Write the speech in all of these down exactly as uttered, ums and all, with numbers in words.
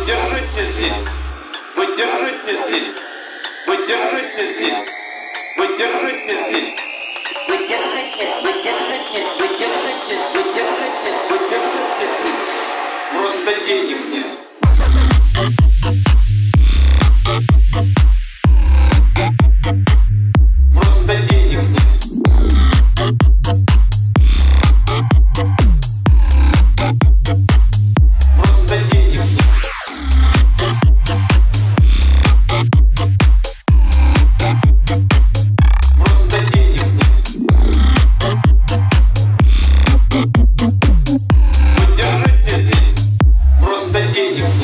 держите здесь, вы держите здесь, вы держите здесь, вы держите здесь, вы держите, вы держите, вы держите, вы держите, вы держите здесь. Просто денег нет. Просто денег нет. Просто денег нет. Просто денег нет. Вы держите здесь. Просто денег нет.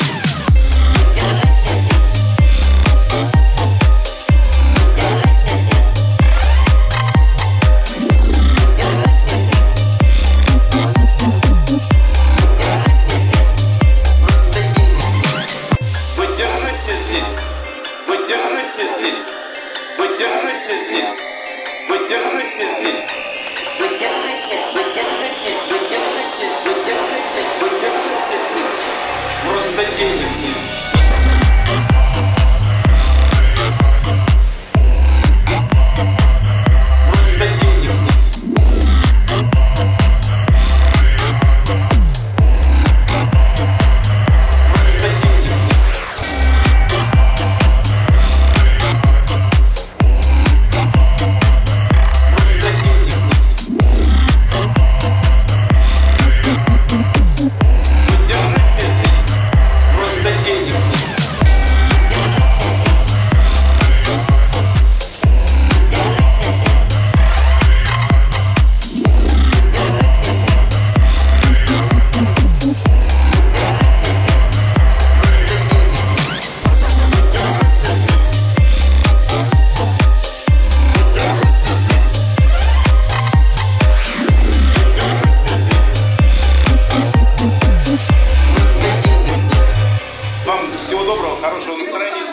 Всего доброго, хорошего настроения.